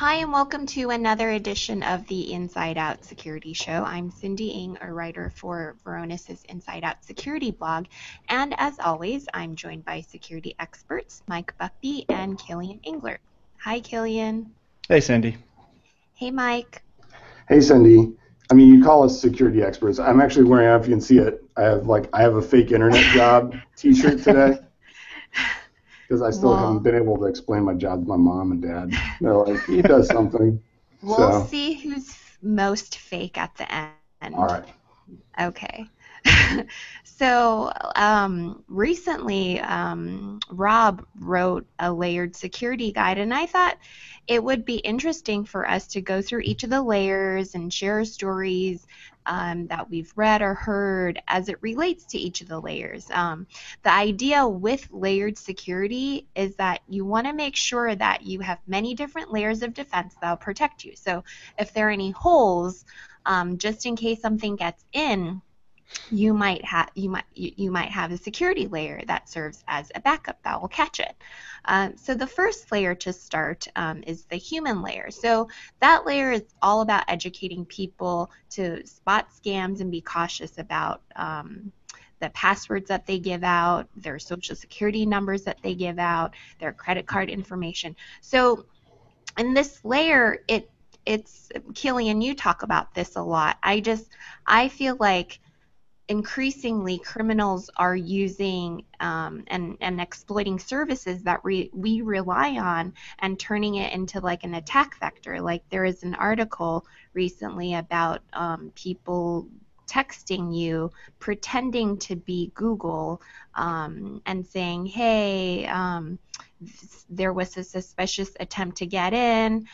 Hi, and welcome to another edition of the Inside Out Security Show. I'm Cindy Ng, a writer for Varonis' Inside Out Security blog, and as always, I'm joined by security experts Mike Buckby and Killian Engler. Hi, Killian. Hey, Sandy. Hey, Mike. Hey, Cindy. I mean, you call us security experts. I'm actually wearing, I don't know if you can see it, I have a fake internet job t-shirt today because I still haven't been able to explain my job to my mom and dad. They're like, he does something. We'll see who's most fake at the end. All right. Okay. So recently, Rob wrote a layered security guide, and I thought it would be interesting for us to go through each of the layers and share stories that we've read or heard as it relates to each of the layers. The idea with layered security is that you want to make sure that you have many different layers of defense that will protect you. So if there are any holes, just in case something gets in, you might have a security layer that serves as a backup that will catch it. So the first layer to start is the human layer. So that layer is all about educating people to spot scams and be cautious about the passwords that they give out, their social security numbers that they give out, their credit card information. So in this layer, it's Killian, you talk about this a lot. I feel like increasingly criminals are using and exploiting services that we rely on and turning it into like an attack vector. Like there is an article recently about people texting you pretending to be Google and saying, hey, there was a suspicious attempt to get in.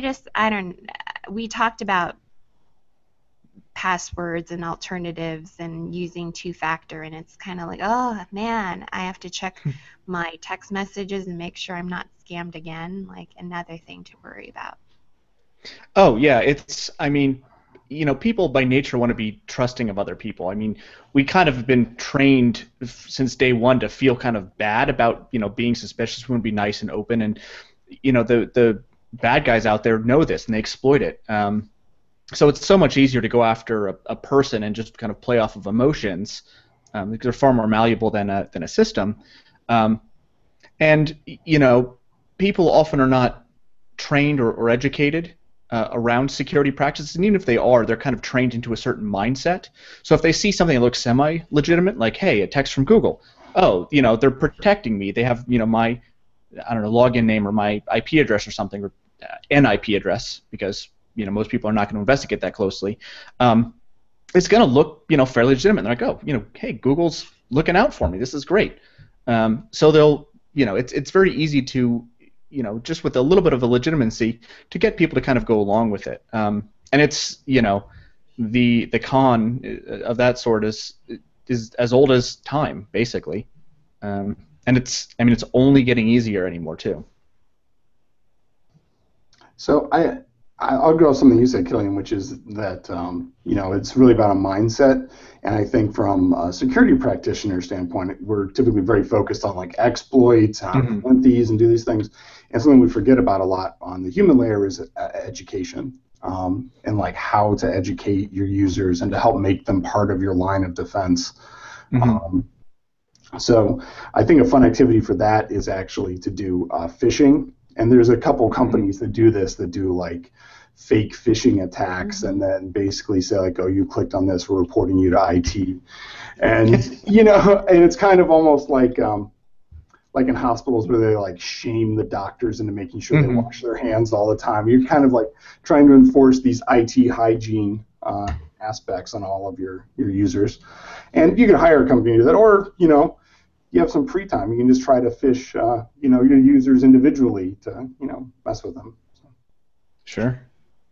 We talked about passwords and alternatives and using two-factor, and it's kind of like, oh man, I have to check my text messages and make sure I'm not scammed again. Like another thing to worry about. Oh yeah, people by nature want to be trusting of other people. I mean, we kind of have been trained since day one to feel kind of bad about being suspicious. We want to be nice and open, and the bad guys out there know this and they exploit it. So it's so much easier to go after a person and just kind of play off of emotions, because they're far more malleable than a system. And people often are not trained or educated around security practices, and even if they are, they're kind of trained into a certain mindset. So if they see something that looks semi-legitimate, like, hey, a text from Google, oh, they're protecting me. They have my, I don't know, login name or my IP address or something, or an IP address, because most people are not going to investigate that closely. It's going to look, fairly legitimate. They're like, oh, hey, Google's looking out for me. This is great. So they'll, it's very easy to, just with a little bit of a legitimacy, to get people to kind of go along with it. And it's, the con of that sort is as old as time, basically. And it's only getting easier anymore too. So I'll go with something you said, Killian, which is that it's really about a mindset, and I think from a security practitioner standpoint, we're typically very focused on like exploits, how to prevent these and do these things, and something we forget about a lot on the human layer is education, and like how to educate your users and to help make them part of your line of defense. So I think a fun activity for that is actually to do phishing. And there's a couple companies that do this, that do like fake phishing attacks, and then basically say like, oh, you clicked on this, we're reporting you to IT. And and it's kind of almost like in hospitals where they like shame the doctors into making sure they wash their hands all the time. You're kind of like trying to enforce these IT hygiene aspects on all of your users. And you can hire a company to do that, or you have some free time, you can just try to fish, your users individually to, mess with them. So. Sure.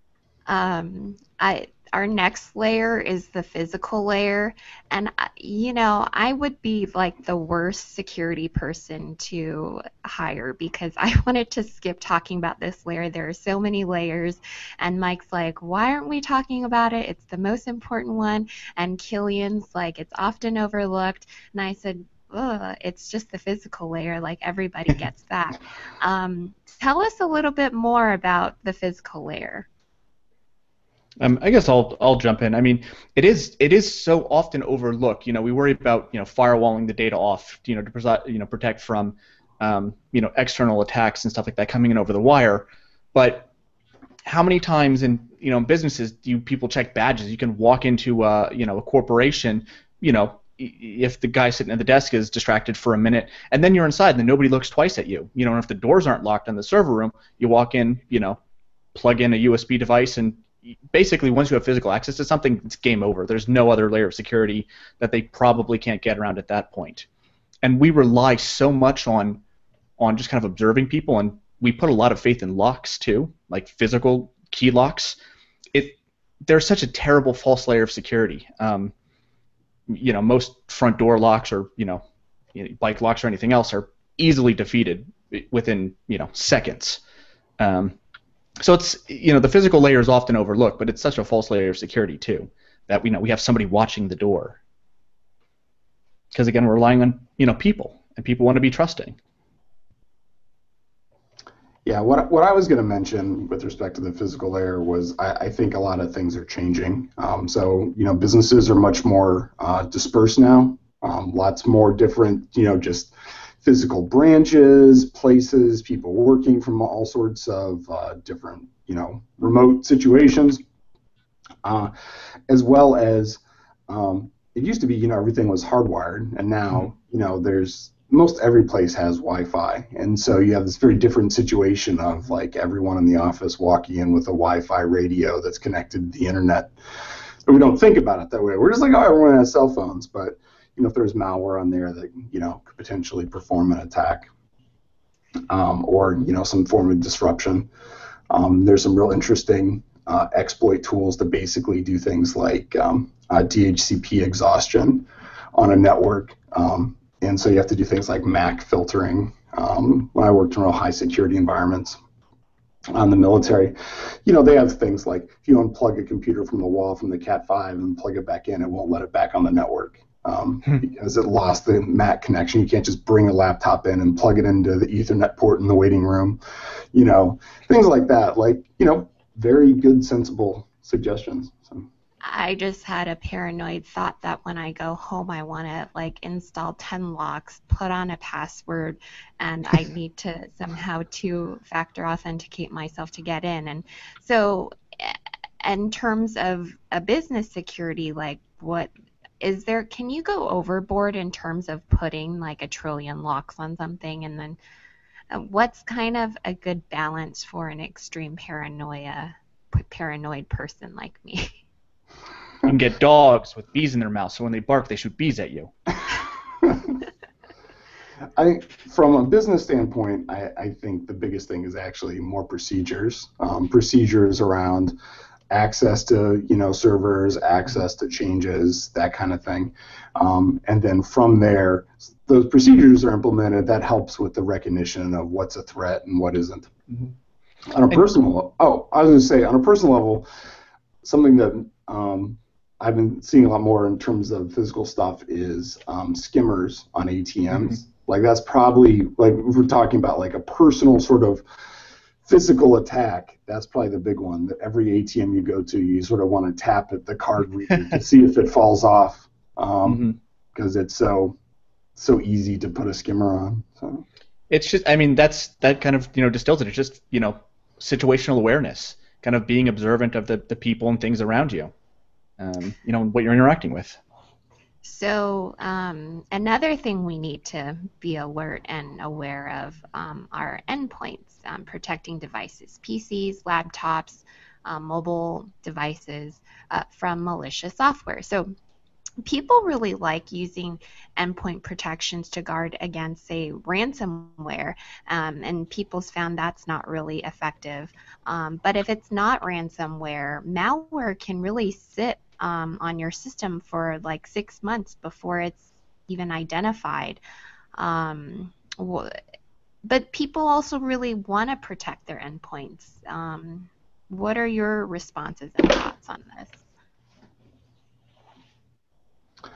Our next layer is the physical layer, and I would be like the worst security person to hire because I wanted to skip talking about this layer. There are so many layers, and Mike's like, why aren't we talking about it? It's the most important one, and Killian's like, it's often overlooked, and I said, ugh, it's just the physical layer, like everybody gets that. Tell us a little bit more about the physical layer. I guess I'll jump in. I mean, it is so often overlooked. We worry about firewalling the data off, to protect from external attacks and stuff like that coming in over the wire. But how many times in businesses do people check badges? You can walk into a corporation, if the guy sitting at the desk is distracted for a minute, and then you're inside, and then nobody looks twice at you. And if the doors aren't locked in the server room, you walk in, plug in a USB device, and basically once you have physical access to something, it's game over. There's no other layer of security that they probably can't get around at that point. And we rely so much on just kind of observing people, and we put a lot of faith in locks too, like physical key locks. They're such a terrible false layer of security. Most front door locks or bike locks or anything else are easily defeated within seconds. So it's the physical layer is often overlooked, but it's such a false layer of security too that we have somebody watching the door. Because again, we're relying on people, and people want to be trusting. Yeah, what I was going to mention with respect to the physical layer was I think a lot of things are changing. So businesses are much more dispersed now. Lots more different just physical branches, places, people working from all sorts of different remote situations, as well as it used to be everything was hardwired, and now there's most every place has Wi-Fi, and so you have this very different situation of like everyone in the office walking in with a Wi-Fi radio that's connected to the internet. But we don't think about it that way. We're just like, oh, everyone has cell phones, but if there's malware on there that could potentially perform an attack, or some form of disruption, there's some real interesting exploit tools to basically do things like DHCP exhaustion on a network. And so you have to do things like MAC filtering. When I worked in real high security environments on the military, they have things like if you unplug a computer from the wall from the Cat5 and plug it back in, it won't let it back on the network because it lost the MAC connection. You can't just bring a laptop in and plug it into the Ethernet port in the waiting room. Things like that. Very good, sensible suggestions. So. I just had a paranoid thought that when I go home, I want to install 10 locks, put on a password, and I need to somehow two-factor authenticate myself to get in. And so, in terms of a business security, what is there? Can you go overboard in terms of putting 1 trillion locks on something, and then what's kind of a good balance for an extreme paranoid person like me? You can get dogs with bees in their mouth, so when they bark, they shoot bees at you. From a business standpoint, I think the biggest thing is actually more procedures. Procedures around access to servers, access to changes, that kind of thing. And then from there, those procedures are implemented. That helps with the recognition of what's a threat and what isn't. Mm-hmm. On a personal level, something that I've been seeing a lot more in terms of physical stuff is skimmers on ATMs. Mm-hmm. That's probably, if we're talking about a personal sort of physical attack, that's probably the big one, that every ATM you go to, you sort of want to tap at the card reader to see if it falls off, because it's so easy to put a skimmer on. So. It's just, that kind of, distills it. It's just, situational awareness, kind of being observant of the people and things around you, what you're interacting with. So another thing we need to be alert and aware of are endpoints, protecting devices, PCs, laptops, mobile devices from malicious software. So people really like using endpoint protections to guard against, say, ransomware, and people's found that's not really effective. But if it's not ransomware, malware can really sit on your system for 6 months before it's even identified. But people also really want to protect their endpoints. What are your responses and thoughts on this?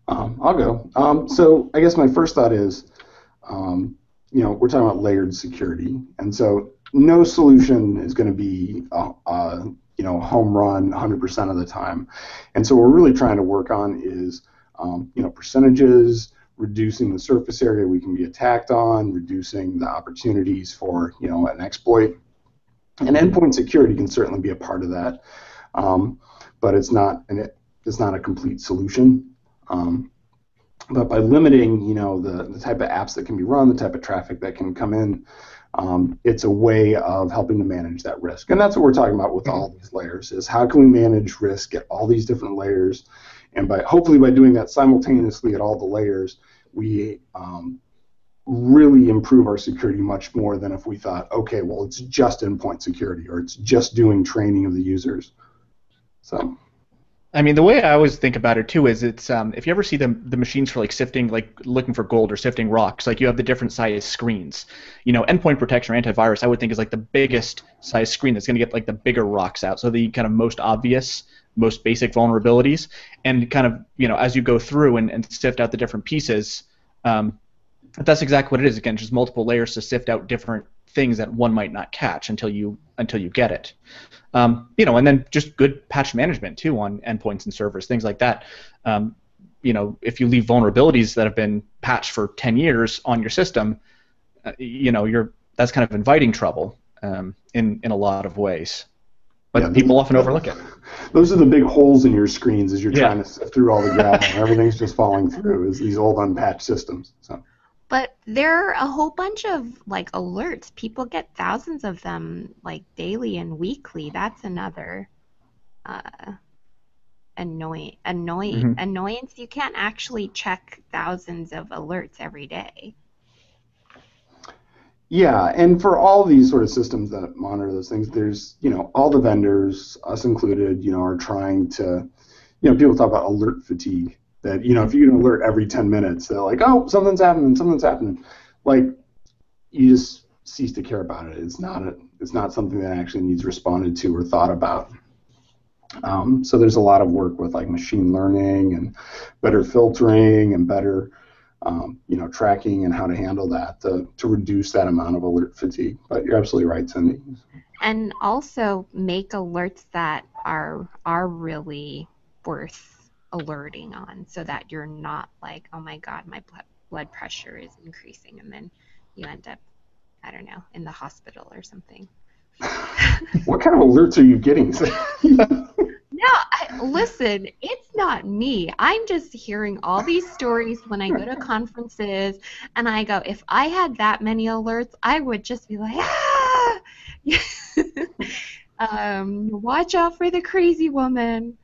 I'll go. So I guess my first thought is, we're talking about layered security, and so no solution is going to be home run 100% of the time. And so what we're really trying to work on is, percentages, reducing the surface area we can be attacked on, reducing the opportunities for, an exploit. And endpoint security can certainly be a part of that, but it's not a complete solution. But by limiting, the type of apps that can be run, the type of traffic that can come in, it's a way of helping to manage that risk. And that's what we're talking about with all these layers, is how can we manage risk at all these different layers, and hopefully by doing that simultaneously at all the layers, we really improve our security much more than if we thought, okay, well, it's just endpoint security, or it's just doing training of the users. So. I mean, the way I always think about it too is it's if you ever see the machines for like sifting, like looking for gold or sifting rocks, like you have the different size screens. Endpoint protection or antivirus, I would think, is like the biggest size screen that's going to get like the bigger rocks out, so the kind of most obvious, most basic vulnerabilities, and kind of as you go through and sift out the different pieces, that's exactly what it is. Again, just multiple layers to sift out different things that one might not catch until you get it. And then just good patch management too on endpoints and servers, things like that. If you leave vulnerabilities that have been patched for 10 years on your system, that's kind of inviting trouble in a lot of ways. But people often overlook it. Those are the big holes in your screens as you're trying to sift through all the gravel, and everything's just falling through, is these old unpatched systems. So. But there are a whole bunch of like alerts. People get thousands of them like daily and weekly. That's another annoyance. You can't actually check thousands of alerts every day. Yeah, and for all these sort of systems that monitor those things, there's, all the vendors, us included, are trying to, people talk about alert fatigue. That, if you get an alert every 10 minutes, they're like, oh, something's happening. Like, you just cease to care about it. It's not something that actually needs responded to or thought about. So there's a lot of work with like machine learning and better filtering and better, tracking and how to handle that to reduce that amount of alert fatigue. But you're absolutely right, Cindy. And also make alerts that are really worth alerting on, so that you're not like, oh my god, my blood pressure is increasing, and then you end up, I don't know, in the hospital or something. What kind of alerts are you getting? No, listen, it's not me. I'm just hearing all these stories when I go to conferences, and I go, if I had that many alerts, I would just be like, watch out for the crazy woman.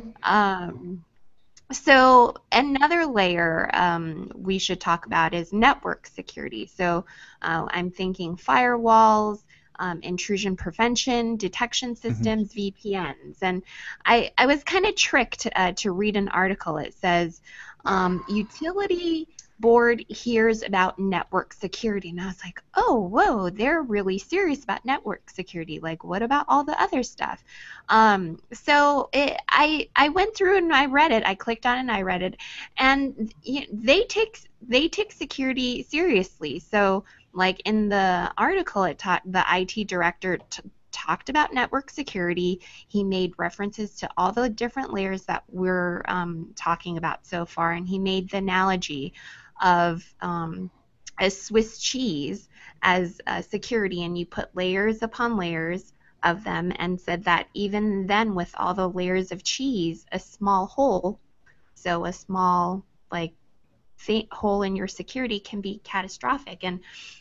So another layer we should talk about is network security. So I'm thinking firewalls, intrusion prevention, detection systems, VPNs. And I was kind of tricked to read an article. It says, utility board hears about network security. And I was like, oh, whoa, they're really serious about network security. Like, what about all the other stuff? So I went through and I read it. I clicked on it and I read it. And they take security seriously. So like in the article, the IT director talked about network security. He made references to all the different layers that we're talking about so far, and he made the analogy of a Swiss cheese as security, and you put layers upon layers of them, and said that even then, with all the layers of cheese, a small hole, so a small like hole in your security can be catastrophic. And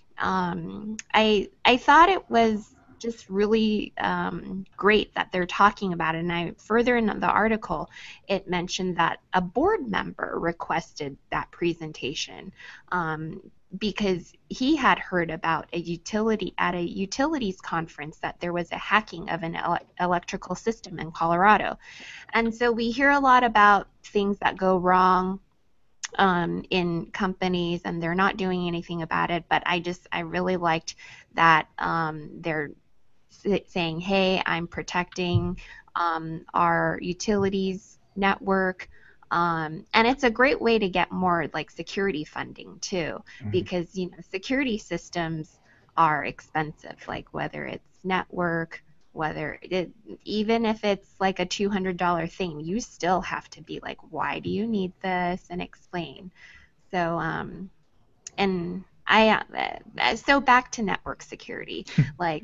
I thought it was just really great that they're talking about it. And further in the article, it mentioned that a board member requested that presentation because he had heard about a utility at a utilities conference that there was a hacking of an electrical system in Colorado. And so we hear a lot about things that go wrong in companies, and they're not doing anything about it. But I really liked that they're saying, hey, I'm protecting our utilities network. And it's a great way to get more like security funding too, because security systems are expensive, like whether it's network, even if it's like a $200 thing, you still have to be like, why do you need this, and explain. So and so back to network security, like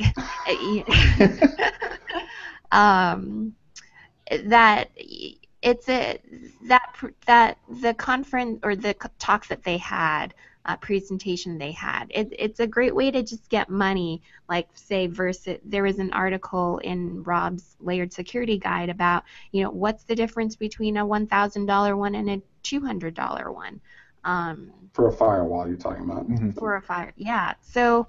that it's that the conference or the talk that they had, presentation they had, it's a great way to just get money. Like say versus there was an article in Rob's layered security guide about what's the difference between a $1,000 one and a $200 one. For a firewall, you're talking about. For a fire, yeah. So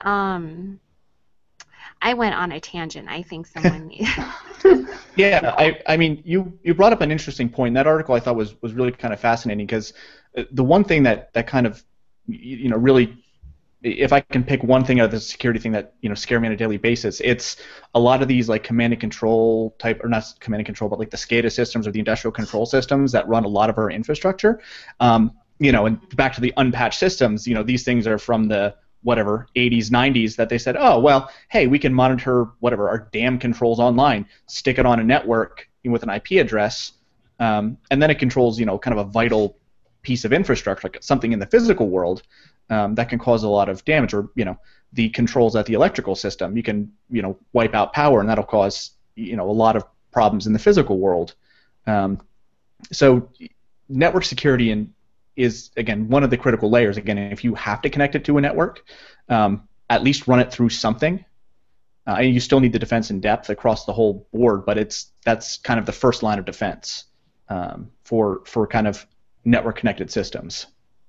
I went on a tangent. I think someone. Yeah, I mean, you brought up an interesting point. That article I thought was really kind of fascinating, because the one thing that kind of really, if I can pick one thing out of the security thing that scare me on a daily basis, it's a lot of these like command and control type, or not command and control, but like the SCADA systems or the industrial control systems that run a lot of our infrastructure. And back to the unpatched systems, these things are from the whatever 80s, 90s, that they said, oh well, hey, we can monitor whatever our dam controls online, stick it on a network with an IP address, and then it controls kind of a vital piece of infrastructure, like something in the physical world that can cause a lot of damage, or the controls at the electrical system, you can wipe out power, and that'll cause a lot of problems in the physical world. So network security is again one of the critical layers. Again, if you have to connect it to a network, at least run it through something. And you still need the defense in depth across the whole board, but that's kind of the first line of defense for kind of network connected systems.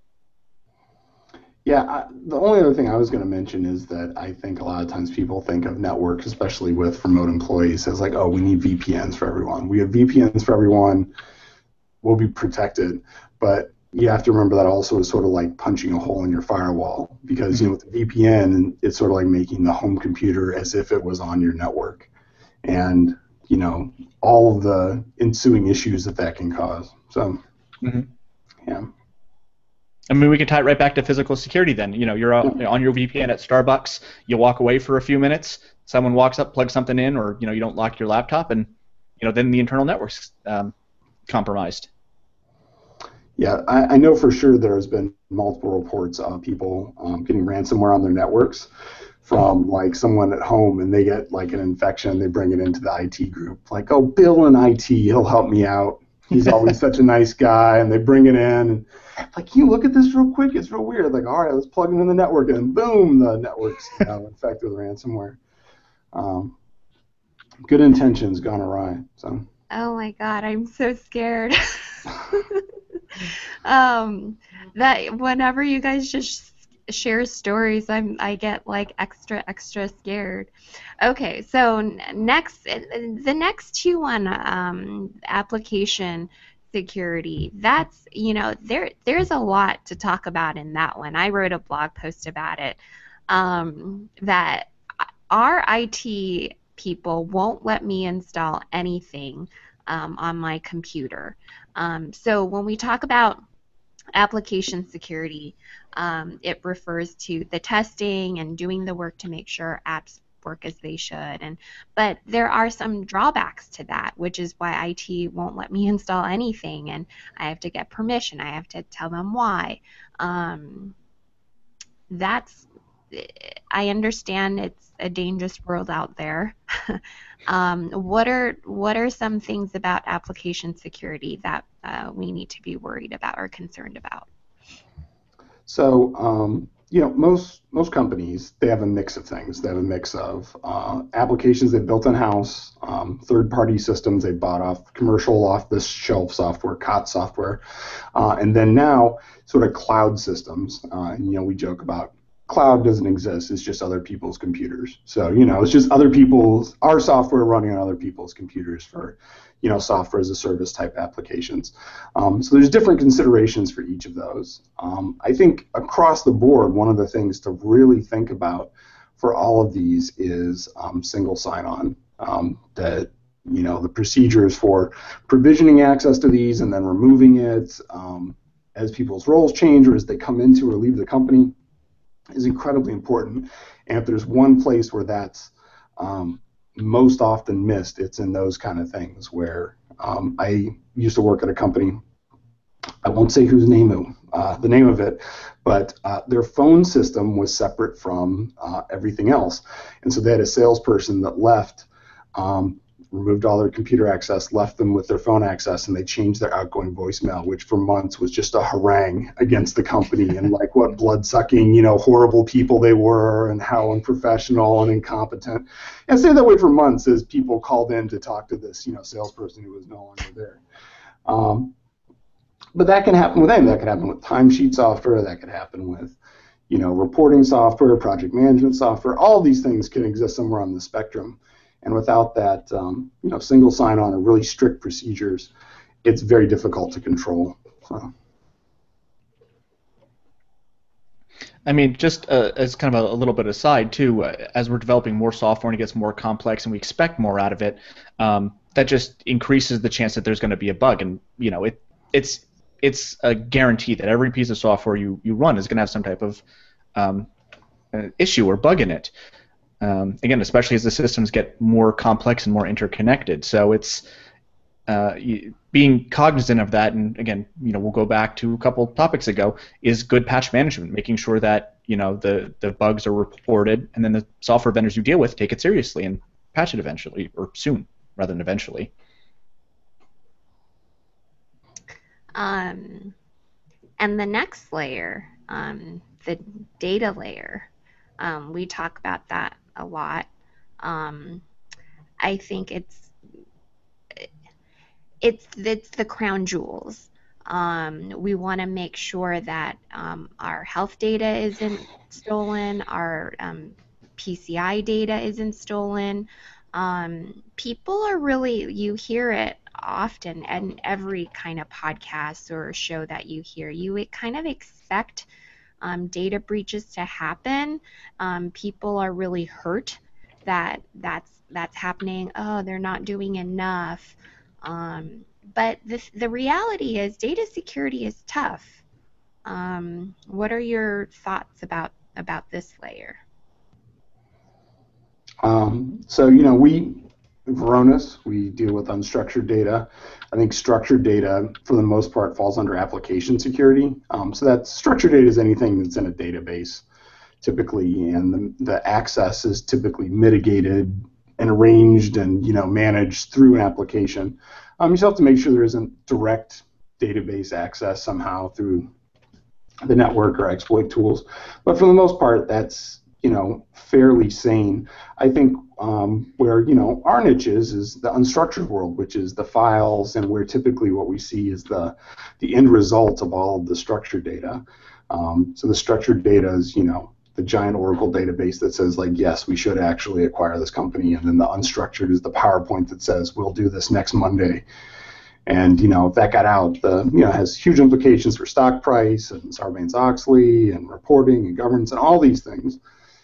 Yeah, the only other thing I was going to mention is that I think a lot of times people think of networks, especially with remote employees, as like, oh, we need VPNs for everyone. We have VPNs for everyone. We'll be protected. But you have to remember that also is sort of like punching a hole in your firewall, because with the VPN, it's sort of like making the home computer as if it was on your network, and all of the ensuing issues that can cause. So, yeah. I mean, we can tie it right back to physical security then. You're on your VPN at Starbucks, you walk away for a few minutes, someone walks up, plugs something in, or you don't lock your laptop, and then the internal network's compromised. Yeah, I know for sure there's been multiple reports of people getting ransomware on their networks from like someone at home, and they get like an infection, they bring it into the IT group, like, oh, Bill in IT, he'll help me out. He's always such a nice guy, and they bring it in, and like, can you look at this real quick? It's real weird. Like, all right, let's plug it in the network, and boom, the network's infected with ransomware. Good intentions gone awry. So. Oh my God, I'm so scared. That whenever you guys just share stories, I get like extra scared. Okay, so the next two on application security, that's there's a lot to talk about in that one. I wrote a blog post about it, that our IT people won't let me install anything on my computer. So when we talk about application security, it refers to the testing and doing the work to make sure apps work as they should. But there are some drawbacks to that, which is why IT won't let me install anything, and I have to get permission. I have to tell them why. I understand it's a dangerous world out there. What are some things about application security that we need to be worried about or concerned about? So, most companies, they have a mix of things. They have a mix of applications they've built in-house, third-party systems they bought off commercial, off-the-shelf software, COTS software, and then now sort of cloud systems. And we joke about cloud doesn't exist. It's just other people's computers. So, it's just our software running on other people's computers for, software as a service type applications. So there's different considerations for each of those. I think across the board, one of the things to really think about for all of these is single sign-on. That the procedures for provisioning access to these and then removing it as people's roles change or as they come into or leave the company is incredibly important. And if there's one place where that's most often missed, it's in those kind of things where I used to work at a company. I won't say the name of it, but their phone system was separate from everything else. And so they had a salesperson that left, removed all their computer access, left them with their phone access, and they changed their outgoing voicemail, which for months was just a harangue against the company and like what blood-sucking, horrible people they were and how unprofessional and incompetent. And stayed that way for months as people called in to talk to this, salesperson who was no longer there. But that can happen with anything. That could happen with timesheet software. That could happen with, reporting software, project management software. All these things can exist somewhere on the spectrum. And without that, single sign-on or really strict procedures, it's very difficult to control. So. I mean, just as kind of a little bit aside too, as we're developing more software and it gets more complex and we expect more out of it, that just increases the chance that there's going to be a bug. And it's a guarantee that every piece of software you run is going to have some type of issue or bug in it. Again, especially as the systems get more complex and more interconnected. So it's being cognizant of that, and again, we'll go back to a couple topics ago, is good patch management, making sure that the bugs are reported, and then the software vendors you deal with take it seriously and patch it eventually, or soon, rather than eventually. And the next layer, the data layer, we talk about that a lot. I think it's the crown jewels. We want to make sure that our health data isn't stolen, our PCI data isn't stolen. People are really, you hear it often in every kind of podcast or show that you hear. You kind of expect data breaches to happen. People are really hurt that that's happening. Oh, they're not doing enough. But the reality is data security is tough. What are your thoughts about this layer? So, Varonis, we deal with unstructured data. I think structured data, for the most part, falls under application security. So that structured data is anything that's in a database, typically, and the access is typically mitigated and arranged and managed through an application. You still have to make sure there isn't direct database access somehow through the network or exploit tools. But for the most part, that's fairly sane. I think where our niche is the unstructured world, which is the files, and where typically what we see is the end result of all of the structured data. So the structured data is the giant Oracle database that says yes, we should actually acquire this company, and then the unstructured is the PowerPoint that says we'll do this next Monday. And if that got out, has huge implications for stock price and Sarbanes-Oxley and reporting and governance and all these things.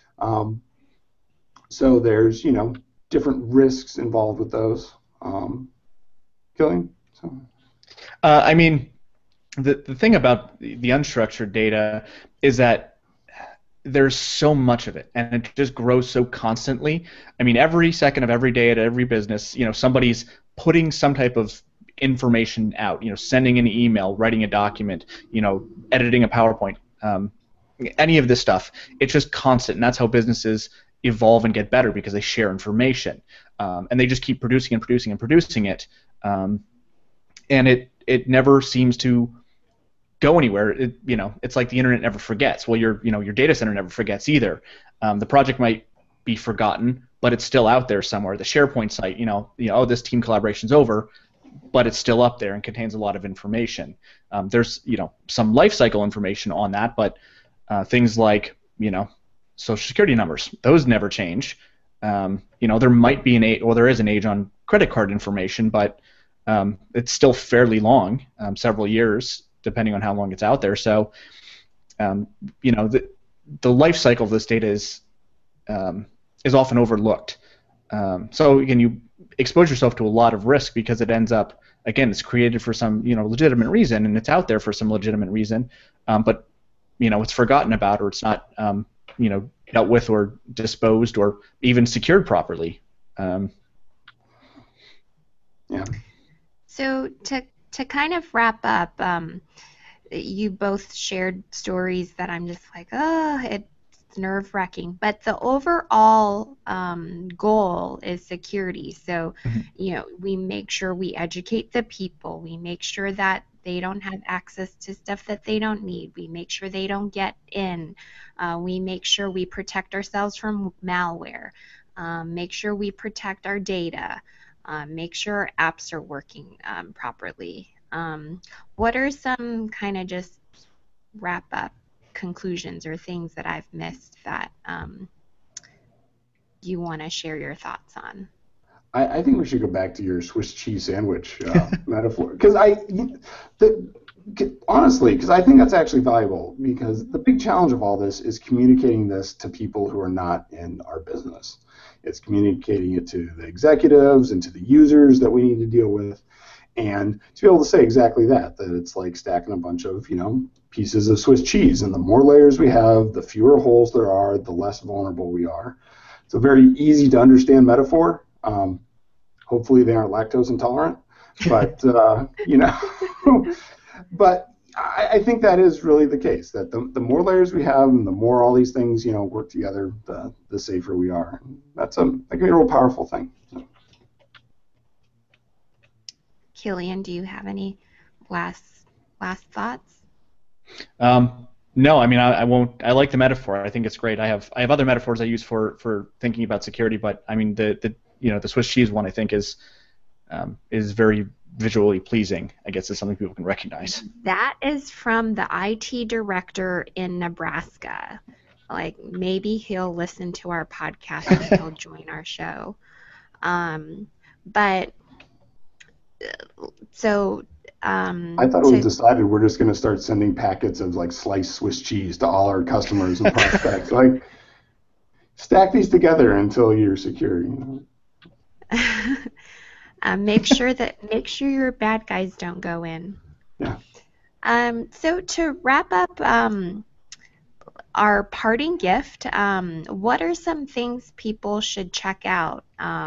So there's different risks involved with those. Killian? So. I mean, the thing about the unstructured data is that there's so much of it, and it just grows so constantly. I mean, every second of every day at every business, somebody's putting some type of information out, sending an email, writing a document, editing a PowerPoint, any of this stuff. It's just constant, and that's how businesses evolve and get better, because they share information, and they just keep producing and producing and producing it, and it never seems to go anywhere. It's like the internet never forgets. Well, your data center never forgets either. The project might be forgotten, but it's still out there somewhere. The SharePoint site, oh, this team collaboration's over, but it's still up there and contains a lot of information. There's some life cycle information on that, but things like social security numbers, those never change. There might be there is an age on credit card information, but it's still fairly long, several years, depending on how long it's out there. So, the life cycle of this data is often overlooked. So again, you expose yourself to a lot of risk because it ends up, again, it's created for some legitimate reason, and it's out there for some legitimate reason, but it's forgotten about, or it's not dealt with or disposed or even secured properly. Yeah. So to kind of wrap up, you both shared stories that I'm just like, oh, it's nerve-wracking. But the overall goal is security. So, we make sure we educate the people. We make sure that they don't have access to stuff that they don't need. We make sure they don't get in. We make sure we protect ourselves from malware. Make sure we protect our data. Make sure our apps are working properly. What are some kind of just wrap up conclusions or things that I've missed that you want to share your thoughts on? I think we should go back to your Swiss cheese sandwich metaphor, honestly, because I think that's actually valuable, because the big challenge of all this is communicating this to people who are not in our business. It's communicating it to the executives and to the users that we need to deal with, and to be able to say exactly that it's like stacking a bunch of pieces of Swiss cheese, and the more layers we have, the fewer holes there are, the less vulnerable we are. It's a very easy to understand metaphor. Hopefully they aren't lactose intolerant, but but I think that is really the case, that the more layers we have and the more all these things work together, the safer we are. That can be a real powerful thing. Killian, do you have any last thoughts? No, I mean I won't. I like the metaphor. I think it's great. I have other metaphors I use for thinking about security, but I mean the Swiss cheese one I think is very visually pleasing. I guess is something people can recognize. That is from the IT director in Nebraska. Like, maybe he'll listen to our podcast and he'll join our show. But so. I thought it was decided we're just going to start sending packets of like sliced Swiss cheese to all our customers and prospects. Like, stack these together until you're secure. Make sure your bad guys don't go in. Yeah. So to wrap up our parting gift, what are some things people should check out?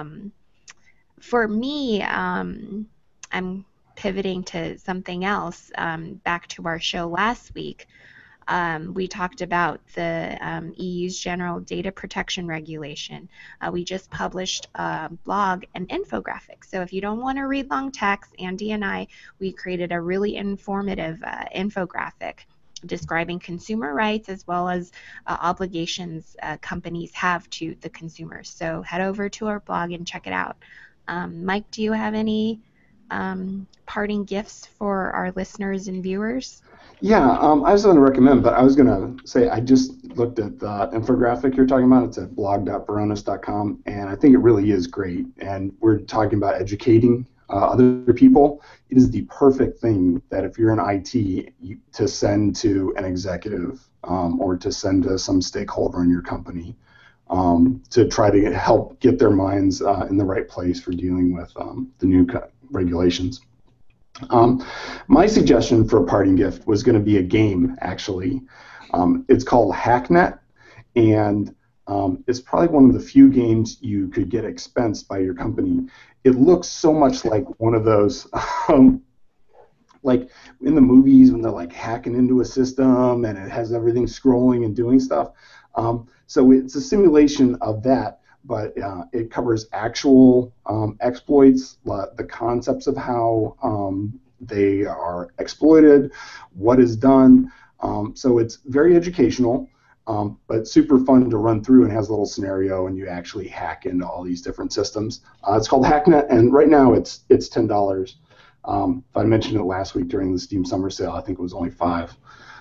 For me, I'm pivoting to something else. Back to our show last week, we talked about the EU's General Data Protection Regulation. We just published a blog and infographic. So if you don't want to read long text, Andy and we created a really informative infographic describing consumer rights as well as obligations companies have to the consumers. So head over to our blog and check it out. Mike, do you have any parting gifts for our listeners and viewers? Yeah, I was going to recommend, but I was going to say I just looked at the infographic you're talking about. It's at blog.varonis.com, and I think it really is great. And we're talking about educating other people. It is the perfect thing that if you're in IT to send to an executive or to send to some stakeholder in your company to try to help get their minds in the right place for dealing with the new regulations. My suggestion for a parting gift was going to be a game, actually. It's called Hacknet, and it's probably one of the few games you could get expensed by your company. It looks so much like one of those, like in the movies when they're like hacking into a system and it has everything scrolling and doing stuff. So it's a simulation of that, but it covers actual exploits, the concepts of how they are exploited, what is done. So it's very educational, but super fun to run through, and has a little scenario, and you actually hack into all these different systems. It's called Hacknet, and right now it's $10. I mentioned it last week during the Steam Summer Sale. I think it was only $5.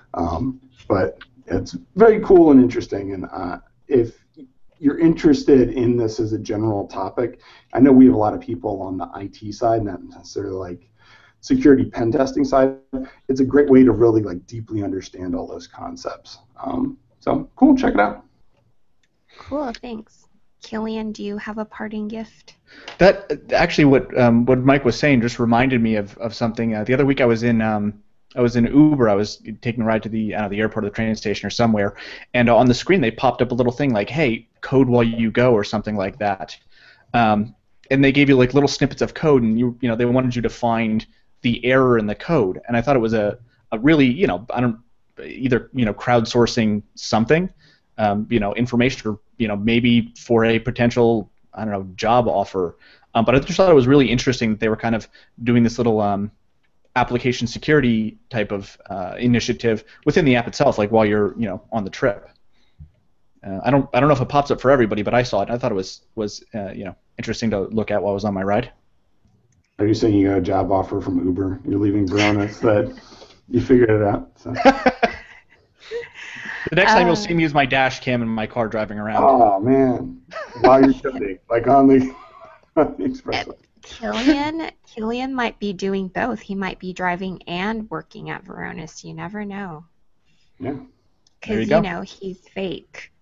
But it's very cool and interesting, and if you're interested in this as a general topic, I know we have a lot of people on the IT side, not necessarily like security pen testing side. It's a great way to really like deeply understand all those concepts. So cool, check it out. Cool, thanks. Killian, do you have a parting gift? That actually, what Mike was saying just reminded me of something. The other week I was in Uber. I was taking a ride to the airport or the train station or somewhere, and on the screen they popped up a little thing like, "Hey, code while you go" or something like that. And they gave you like little snippets of code, and they wanted you to find the error in the code. And I thought it was a really either crowdsourcing something, information, or maybe for a potential job offer. But I just thought it was really interesting that they were kind of doing this little application security type of initiative within the app itself, like while you're on the trip. I don't know if it pops up for everybody, but I saw it and I thought it was interesting to look at while I was on my ride. Are you saying you got a job offer from Uber? You're leaving Varonis, that you figured it out. So. The next time you'll see me use my dash cam in my car driving around. Oh man, while you're shooting, like on the expressway. Killian might be doing both. He might be driving and working at Varonis. You never know. Yeah. Because he's fake.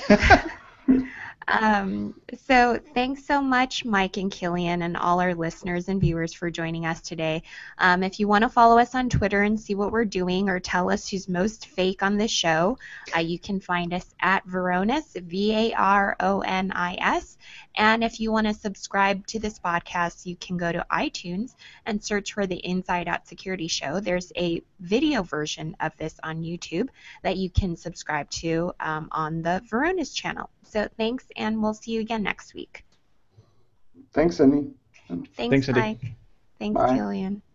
So thanks so much, Mike and Killian, and all our listeners and viewers for joining us today. If you want to follow us on Twitter and see what we're doing or tell us who's most fake on this show, you can find us at Varonis, Varonis. And if you want to subscribe to this podcast, you can go to iTunes and search for the Inside Out Security Show. There's a video version of this on YouTube that you can subscribe to on the Varonis channel. So thanks, and we'll see you again next week. Thanks, Cindy. Thanks, Cindy. Mike. Thanks, Bye. Killian.